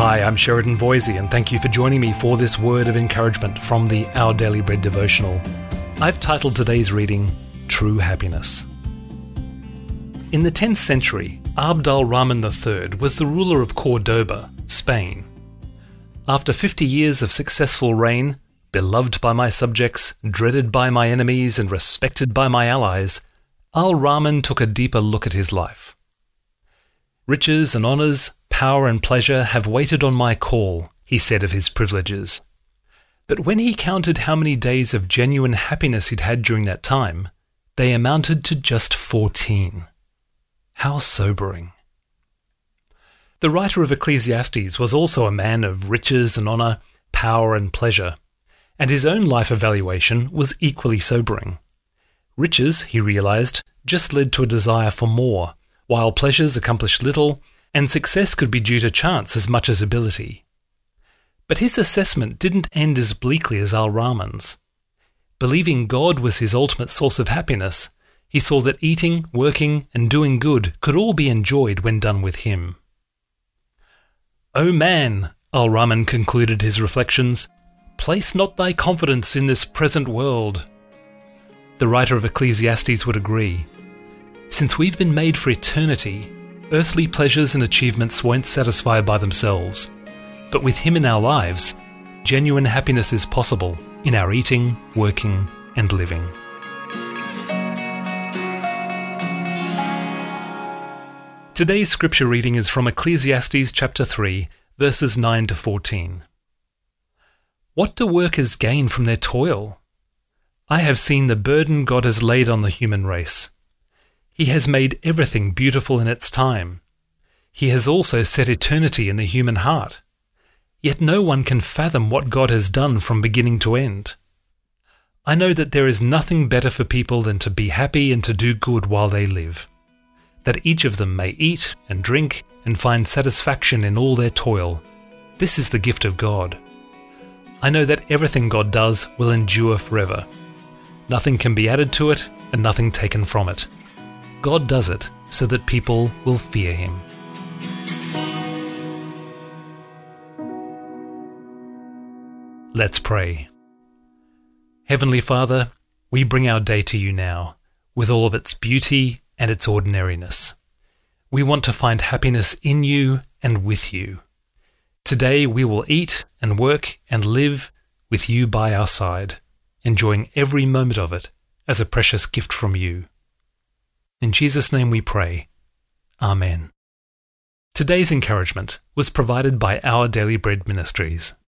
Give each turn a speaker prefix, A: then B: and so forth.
A: Hi, I'm Sheridan Voisey, and thank you for joining me for this word of encouragement from the Our Daily Bread devotional. I've titled today's reading, True Happiness. In the 10th century, Abd al-Rahman III was the ruler of Cordoba, Spain. After 50 years of successful reign, beloved by my subjects, dreaded by my enemies, and respected by my allies, al-Rahman took a deeper look at his life. Riches and honours, power and pleasure have waited on my call, he said of his privileges. But when he counted how many days of genuine happiness he'd had during that time, they amounted to just 14. How sobering. The writer of Ecclesiastes was also a man of riches and honour, power and pleasure, and his own life evaluation was equally sobering. Riches, he realised, just led to a desire for more, while pleasures accomplished little, and success could be due to chance as much as ability. But his assessment didn't end as bleakly as al-Rahman's. Believing God was his ultimate source of happiness, he saw that eating, working, and doing good could all be enjoyed when done with him. "O man," al-Rahman concluded his reflections, "place not thy confidence in this present world." The writer of Ecclesiastes would agree. Since we've been made for eternity, earthly pleasures and achievements won't satisfy by themselves. But with him in our lives, genuine happiness is possible in our eating, working, and living. Today's scripture reading is from Ecclesiastes chapter 3, verses 9 to 14. What do workers gain from their toil? I have seen the burden God has laid on the human race. He has made everything beautiful in its time. He has also set eternity in the human heart. Yet no one can fathom what God has done from beginning to end. I know that there is nothing better for people than to be happy and to do good while they live, that each of them may eat and drink and find satisfaction in all their toil. This is the gift of God. I know that everything God does will endure forever. Nothing can be added to it and nothing taken from it. God does it so that people will fear him. Let's pray. Heavenly Father, we bring our day to you now, with all of its beauty and its ordinariness. We want to find happiness in you and with you. Today we will eat and work and live with you by our side, enjoying every moment of it as a precious gift from you. In Jesus' name we pray. Amen. Today's encouragement was provided by Our Daily Bread Ministries.